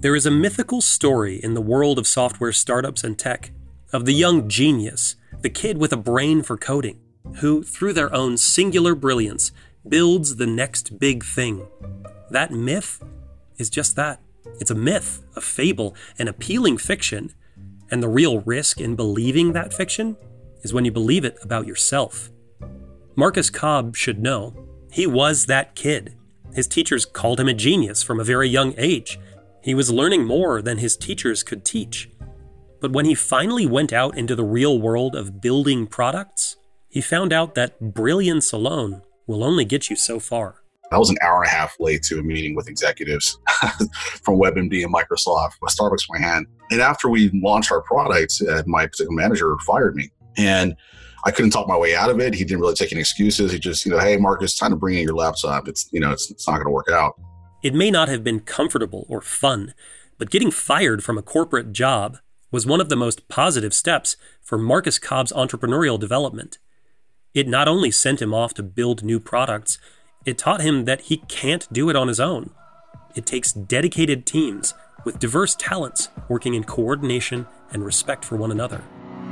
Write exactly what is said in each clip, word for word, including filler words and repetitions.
There is a mythical story in the world of software startups and tech of the young genius, the kid with a brain for coding, who, through their own singular brilliance, builds the next big thing. That myth is just that. It's a myth, a fable, an appealing fiction, and the real risk in believing that fiction is when you believe it about yourself. Marcus Cobb should know. He was that kid. His teachers called him a genius from a very young age. He was learning more than his teachers could teach. But when he finally went out into the real world of building products, he found out that brilliance alone will only get you so far. I was an hour and a half late to a meeting with executives from WebMD and Microsoft with Starbucks in my hand. And after we launched our product, uh, my particular manager fired me. And I couldn't talk my way out of it. He didn't really take any excuses. He just, you know, hey, Marcus, time to bring in your laptop. It's, you know, it's, it's not going to work out. It may not have been comfortable or fun, but getting fired from a corporate job was one of the most positive steps for Marcus Cobb's entrepreneurial development. It not only sent him off to build new products, it taught him that he can't do it on his own. It takes dedicated teams with diverse talents working in coordination and respect for one another.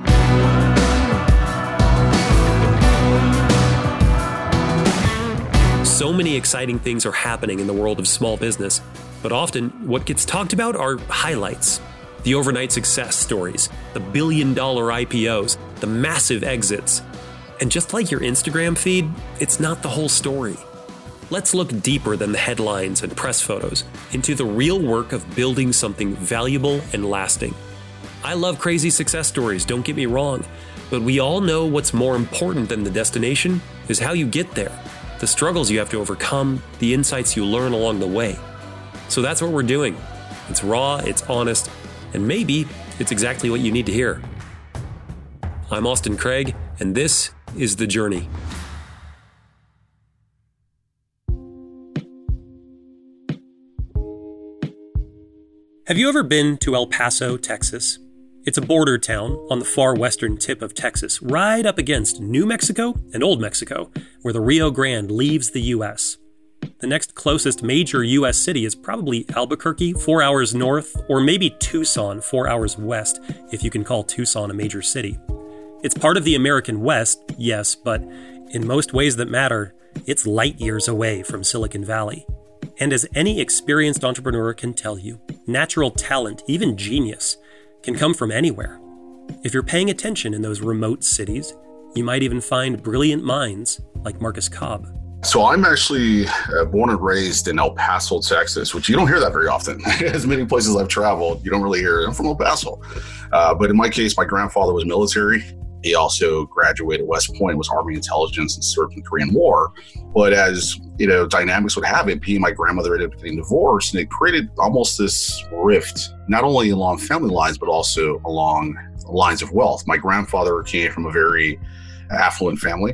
So many exciting things are happening in the world of small business, but often what gets talked about are highlights. The overnight success stories, the billion-dollar I P Os, the massive exits. And just like your Instagram feed, it's not the whole story. Let's look deeper than the headlines and press photos into the real work of building something valuable and lasting. I love crazy success stories, don't get me wrong, but we all know what's more important than the destination is how you get there, the struggles you have to overcome, the insights you learn along the way. So that's what we're doing. It's raw, it's honest, and maybe it's exactly what you need to hear. I'm Austin Craig, and this is The Journey. Have you ever been to El Paso, Texas? It's a border town on the far western tip of Texas, right up against New Mexico and Old Mexico, where the Rio Grande leaves the U S. The next closest major U S city is probably Albuquerque, four hours north, or maybe Tucson, four hours west, if you can call Tucson a major city. It's part of the American West, yes, but in most ways that matter, it's light years away from Silicon Valley. And as any experienced entrepreneur can tell you, natural talent, even genius, can come from anywhere. If you're paying attention in those remote cities, you might even find brilliant minds like Marcus Cobb. So I'm actually uh, born and raised in El Paso, Texas, which you don't hear that very often. As many places I've traveled, you don't really hear, I'm from El Paso. Uh, but in my case, my grandfather was military. He also graduated West Point, was Army intelligence, and served in the Korean War. But as, you know, dynamics would have it, he and my grandmother ended up getting divorced, and it created almost this rift, not only along family lines, but also along lines of wealth. My grandfather came from a very affluent family,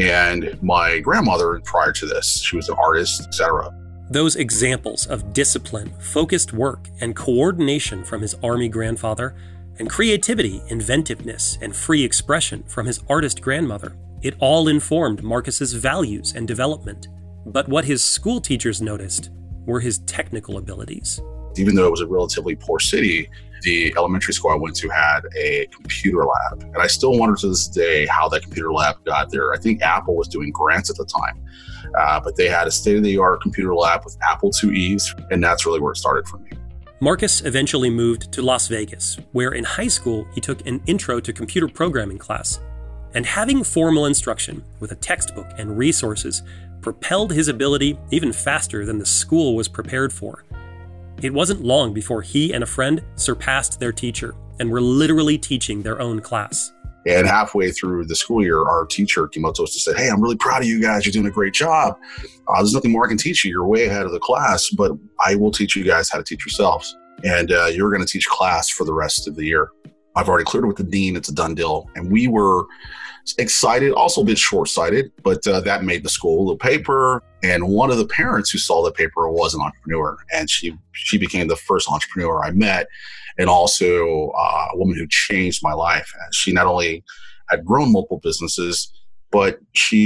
and my grandmother, prior to this, she was an artist, et cetera. Those examples of discipline, focused work, and coordination from his Army grandfather, and creativity, inventiveness, and free expression from his artist grandmother, it all informed Marcus's values and development. But what his school teachers noticed were his technical abilities. Even though it was a relatively poor city, the elementary school I went to had a computer lab. And I still wonder to this day how that computer lab got there. I think Apple was doing grants at the time, uh, but they had a state-of-the-art computer lab with Apple two E's, and that's really where it started for me. Marcus eventually moved to Las Vegas, where in high school he took an intro to computer programming class. And having formal instruction with a textbook and resources propelled his ability even faster than the school was prepared for. It wasn't long before he and a friend surpassed their teacher and were literally teaching their own class. And halfway through the school year, our teacher came up to us and said, hey, I'm really proud of you guys. You're doing a great job. Uh, there's nothing more I can teach you. You're way ahead of the class, but I will teach you guys how to teach yourselves. And uh, you're going to teach class for the rest of the year. I've already cleared it with the dean. It's a done deal. And we were excited, also a bit short-sighted, but uh, that made the school the paper. And one of the parents who saw the paper was an entrepreneur. And she, she became the first entrepreneur I met, and also uh, a woman who changed my life. She not only had grown multiple businesses, but she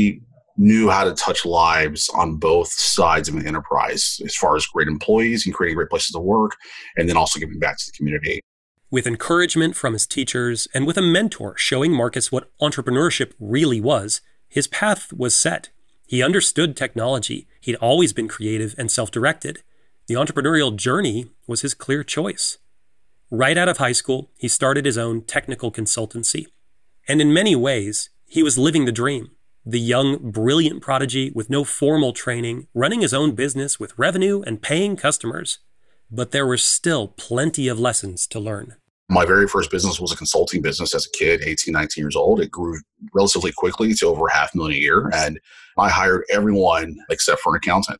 knew how to touch lives on both sides of an enterprise, as far as great employees and creating great places to work, and then also giving back to the community. With encouragement from his teachers and with a mentor showing Marcus what entrepreneurship really was, his path was set. He understood technology. He'd always been creative and self-directed. The entrepreneurial journey was his clear choice. Right out of high school, he started his own technical consultancy. And in many ways, he was living the dream. The young, brilliant prodigy with no formal training, running his own business with revenue and paying customers. But there were still plenty of lessons to learn. My very first business was a consulting business as a kid, eighteen, nineteen years old. It grew relatively quickly to over half a million a year. And I hired everyone except for an accountant.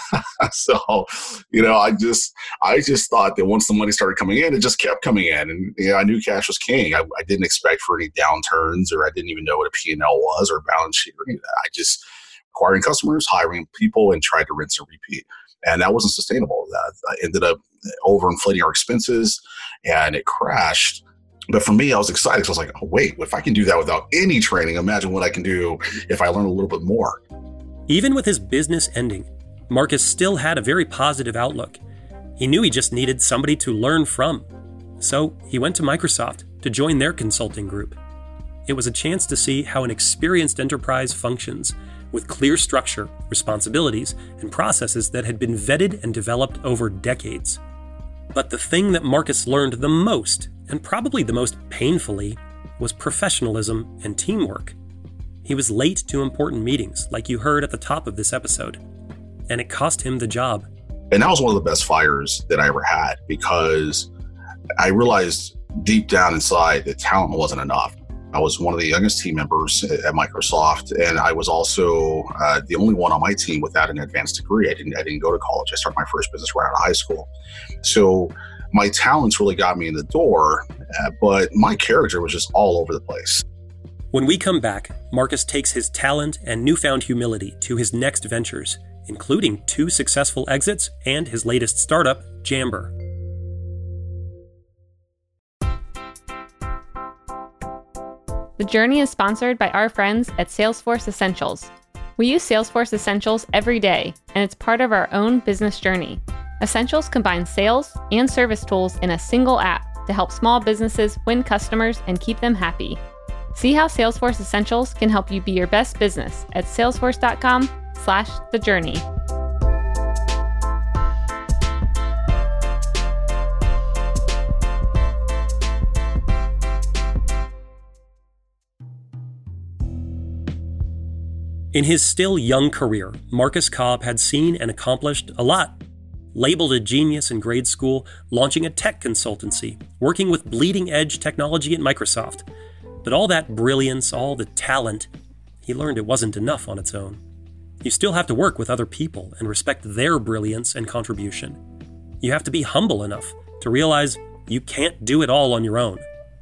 So, you know, I just I just thought that once the money started coming in, it just kept coming in. And you know, I knew cash was king. I, I didn't expect for any downturns, or I didn't even know what a P and L was or a balance sheet or any of that. I just acquiring customers, hiring people, and tried to rinse and repeat. And that wasn't sustainable. I ended up overinflating our expenses, and it crashed. But for me, I was excited because I was like, oh, wait, if I can do that without any training, imagine what I can do if I learn a little bit more. Even with his business ending, Marcus still had a very positive outlook. He knew he just needed somebody to learn from. So he went to Microsoft to join their consulting group. It was a chance to see how an experienced enterprise functions, with clear structure, responsibilities, and processes that had been vetted and developed over decades. But the thing that Marcus learned the most, and probably the most painfully, was professionalism and teamwork. He was late to important meetings, like you heard at the top of this episode, and it cost him the job. And that was one of the best fires that I ever had, because I realized deep down inside that talent wasn't enough. I was one of the youngest team members at Microsoft, and I was also uh, the only one on my team without an advanced degree. I didn't, I didn't go to college. I started my first business right out of high school. So my talents really got me in the door, uh, but my character was just all over the place. When we come back, Marcus takes his talent and newfound humility to his next ventures, including two successful exits and his latest startup, Jamber. The Journey is sponsored by our friends at Salesforce Essentials. We use Salesforce Essentials every day, and it's part of our own business journey. Essentials combines sales and service tools in a single app to help small businesses win customers and keep them happy. See how Salesforce Essentials can help you be your best business at salesforce.com slash the journey. In his still young career, Marcus Cobb had seen and accomplished a lot. Labeled a genius in grade school, launching a tech consultancy, working with bleeding-edge technology at Microsoft. But all that brilliance, all the talent, he learned it wasn't enough on its own. You still have to work with other people and respect their brilliance and contribution. You have to be humble enough to realize you can't do it all on your own.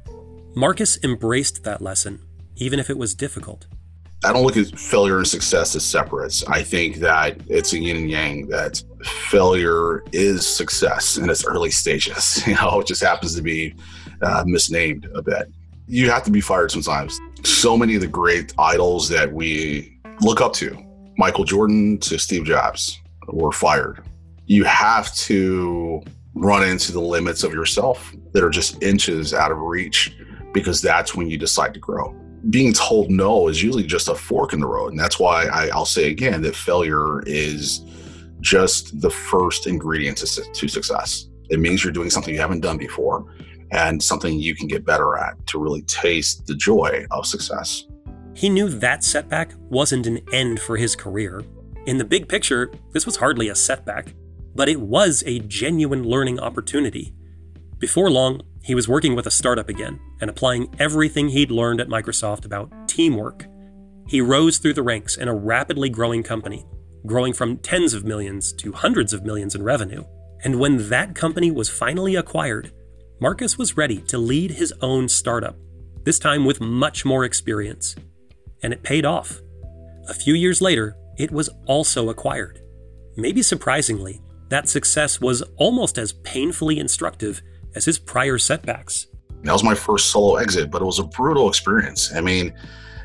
Marcus embraced that lesson, even if it was difficult. I don't look at failure and success as separates. I think that it's a yin and yang, that failure is success in its early stages. You know, it just happens to be uh, misnamed a bit. You have to be fired sometimes. So many of the great idols that we look up to, Michael Jordan to Steve Jobs, were fired. You have to run into the limits of yourself that are just inches out of reach, because that's when you decide to grow. Being told no is usually just a fork in the road. And that's why I, I'll say again that failure is just the first ingredient to, to success. It means you're doing something you haven't done before and something you can get better at to really taste the joy of success. He knew that setback wasn't an end for his career. In the big picture, this was hardly a setback, but it was a genuine learning opportunity. Before long, he was working with a startup again and applying everything he'd learned at Microsoft about teamwork. He rose through the ranks in a rapidly growing company, growing from tens of millions to hundreds of millions in revenue. And when that company was finally acquired, Marcus was ready to lead his own startup, this time with much more experience. And it paid off. A few years later, it was also acquired. Maybe surprisingly, that success was almost as painfully instructive as his prior setbacks. That was my first solo exit, but it was a brutal experience. I mean,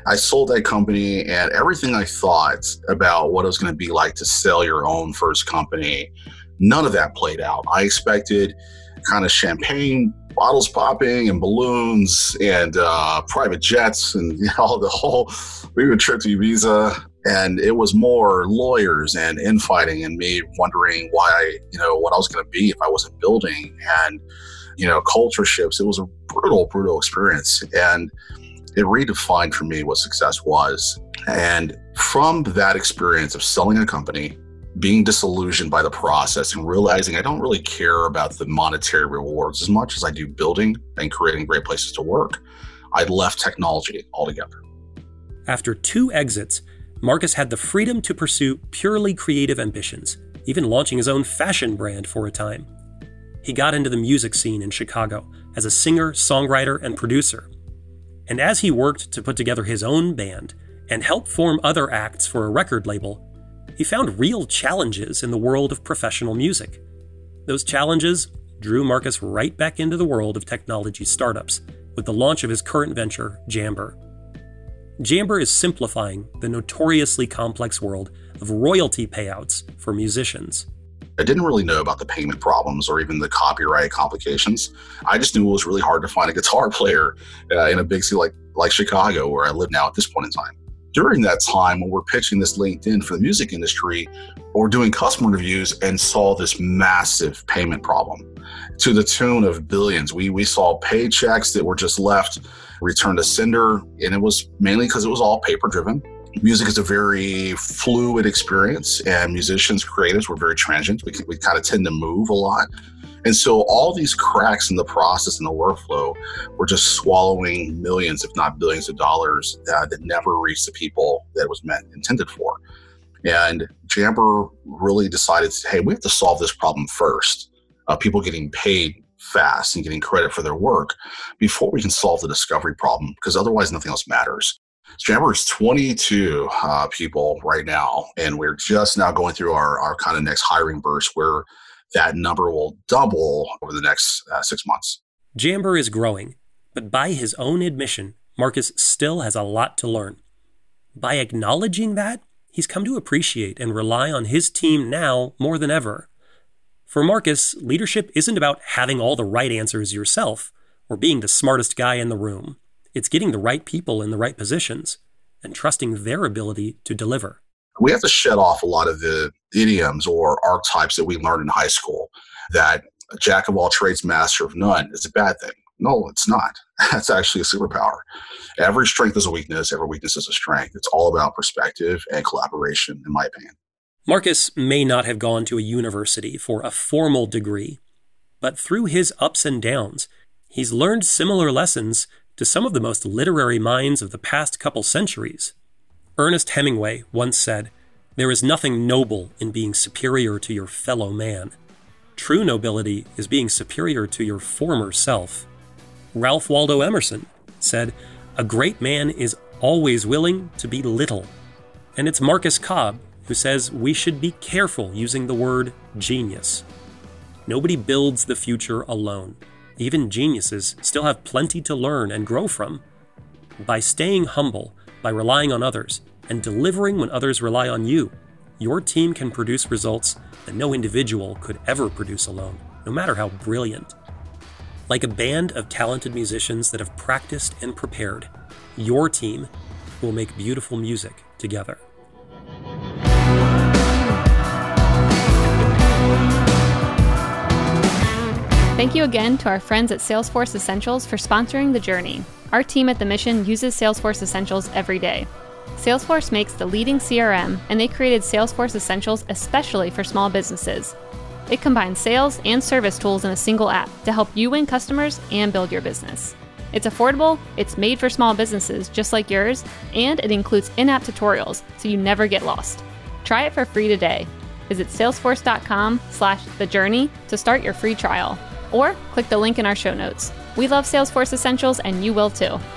I sold that company, and everything I thought about what it was going to be like to sell your own first company, none of that played out. I expected kind of champagne bottles popping and balloons and uh, private jets and you know, the whole, we would trip to Ibiza. And it was more lawyers and infighting and me wondering why, you know, what I was going to be if I wasn't building, and, you know, culture shifts. It was a brutal, brutal experience. And it redefined for me what success was. And from that experience of selling a company, being disillusioned by the process and realizing I don't really care about the monetary rewards as much as I do building and creating great places to work, I left technology altogether. After two exits, Marcus had the freedom to pursue purely creative ambitions, even launching his own fashion brand for a time. He got into the music scene in Chicago as a singer, songwriter, and producer. And as he worked to put together his own band and help form other acts for a record label, he found real challenges in the world of professional music. Those challenges drew Marcus right back into the world of technology startups with the launch of his current venture, Jamber. Jamber is simplifying the notoriously complex world of royalty payouts for musicians. I didn't really know about the payment problems or even the copyright complications. I just knew it was really hard to find a guitar player uh, in a big city like, like Chicago, where I live now at this point in time. During that time, when we're pitching this LinkedIn for the music industry, we're doing customer reviews and saw this massive payment problem to the tune of billions. We we saw paychecks that were just left, returned to sender, and it was mainly because it was all paper-driven. Music is a very fluid experience, and musicians, creatives, we're very transient. We, we kind of tend to move a lot. And so all these cracks in the process and the workflow were just swallowing millions, if not billions of dollars uh, that never reached the people that it was meant intended for. And Jamber really decided, hey, we have to solve this problem first. Uh, people getting paid fast and getting credit for their work before we can solve the discovery problem, because otherwise nothing else matters. Jamber is twenty-two uh, people right now, and we're just now going through our, our kind of next hiring burst where that number will double over the next uh, six months. Jamber is growing, but by his own admission, Marcus still has a lot to learn. By acknowledging that, he's come to appreciate and rely on his team now more than ever. For Marcus, leadership isn't about having all the right answers yourself or being the smartest guy in the room. It's getting the right people in the right positions and trusting their ability to deliver. We have to shed off a lot of the idioms or archetypes that we learned in high school, that a jack of all trades, master of none is a bad thing. No, it's not. That's actually a superpower. Every strength is a weakness. Every weakness is a strength. It's all about perspective and collaboration, in my opinion. Marcus may not have gone to a university for a formal degree, but through his ups and downs, he's learned similar lessons to some of the most literary minds of the past couple centuries. Ernest Hemingway once said, "There is nothing noble in being superior to your fellow man. True nobility is being superior to your former self." Ralph Waldo Emerson said, "A great man is always willing to be little." And it's Marcus Cobb who says we should be careful using the word genius. Nobody builds the future alone. Even geniuses still have plenty to learn and grow from. By staying humble, by relying on others, and delivering when others rely on you, your team can produce results that no individual could ever produce alone, no matter how brilliant. Like a band of talented musicians that have practiced and prepared, your team will make beautiful music together. Thank you again to our friends at Salesforce Essentials for sponsoring The Journey. Our team at The Mission uses Salesforce Essentials every day. Salesforce makes the leading C R M, and they created Salesforce Essentials especially for small businesses. It combines sales and service tools in a single app to help you win customers and build your business. It's affordable, it's made for small businesses just like yours, and it includes in-app tutorials so you never get lost. Try it for free today. Visit salesforce.com slash the journey to start your free trial, or click the link in our show notes. We love Salesforce Essentials, and you will too.